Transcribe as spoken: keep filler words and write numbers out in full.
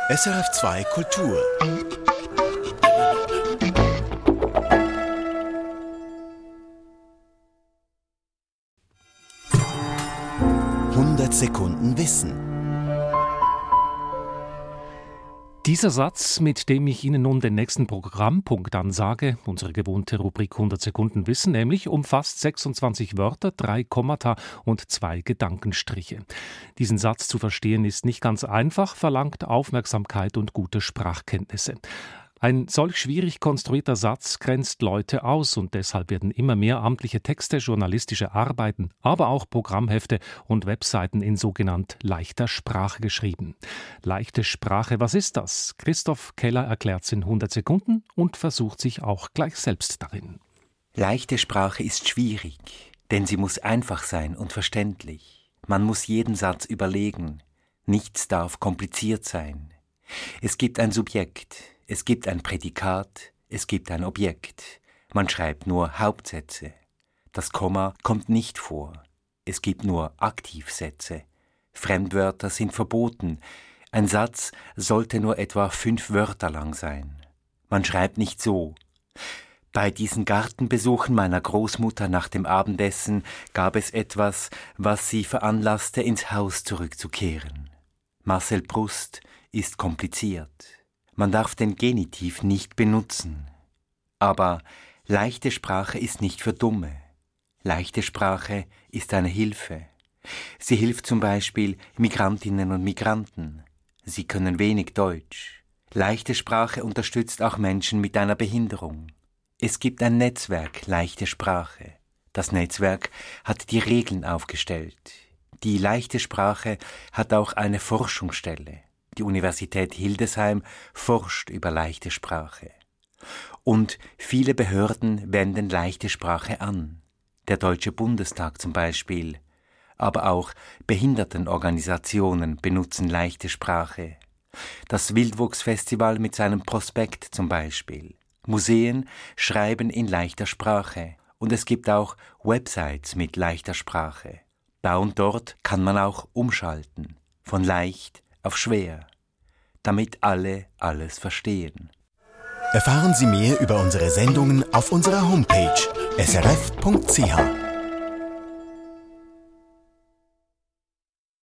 S R F zwei Kultur. hundert Sekunden Wissen. Dieser Satz, mit dem ich Ihnen nun den nächsten Programmpunkt ansage, unsere gewohnte Rubrik hundert Sekunden Wissen, nämlich umfasst sechsundzwanzig Wörter, drei Kommata und zwei Gedankenstriche. Diesen Satz zu verstehen ist nicht ganz einfach, verlangt Aufmerksamkeit und gute Sprachkenntnisse. Ein solch schwierig konstruierter Satz grenzt Leute aus und deshalb werden immer mehr amtliche Texte, journalistische Arbeiten, aber auch Programmhefte und Webseiten in sogenannt leichter Sprache geschrieben. Leichte Sprache, was ist das? Christoph Keller erklärt es in hundert Sekunden und versucht sich auch gleich selbst darin. Leichte Sprache ist schwierig, denn sie muss einfach sein und verständlich. Man muss jeden Satz überlegen. Nichts darf kompliziert sein. Es gibt ein Subjekt. Es gibt ein Prädikat, es gibt ein Objekt. Man schreibt nur Hauptsätze. Das Komma kommt nicht vor. Es gibt nur Aktivsätze. Fremdwörter sind verboten. Ein Satz sollte nur etwa fünf Wörter lang sein. Man schreibt nicht so. Bei diesen Gartenbesuchen meiner Großmutter nach dem Abendessen gab es etwas, was sie veranlasste, ins Haus zurückzukehren. Marcel Proust ist kompliziert. Man darf den Genitiv nicht benutzen. Aber leichte Sprache ist nicht für Dumme. Leichte Sprache ist eine Hilfe. Sie hilft zum Beispiel Migrantinnen und Migranten. Sie können wenig Deutsch. Leichte Sprache unterstützt auch Menschen mit einer Behinderung. Es gibt ein Netzwerk Leichte Sprache. Das Netzwerk hat die Regeln aufgestellt. Die leichte Sprache hat auch eine Forschungsstelle. Die Universität Hildesheim forscht über leichte Sprache. Und viele Behörden wenden leichte Sprache an. Der Deutsche Bundestag zum Beispiel. Aber auch Behindertenorganisationen benutzen leichte Sprache. Das Wildwuchsfestival mit seinem Prospekt zum Beispiel. Museen schreiben in leichter Sprache. Und es gibt auch Websites mit leichter Sprache. Da und dort kann man auch umschalten. Von leicht auf schwer, damit alle alles verstehen. Erfahren Sie mehr über unsere Sendungen auf unserer Homepage s r f punkt c h.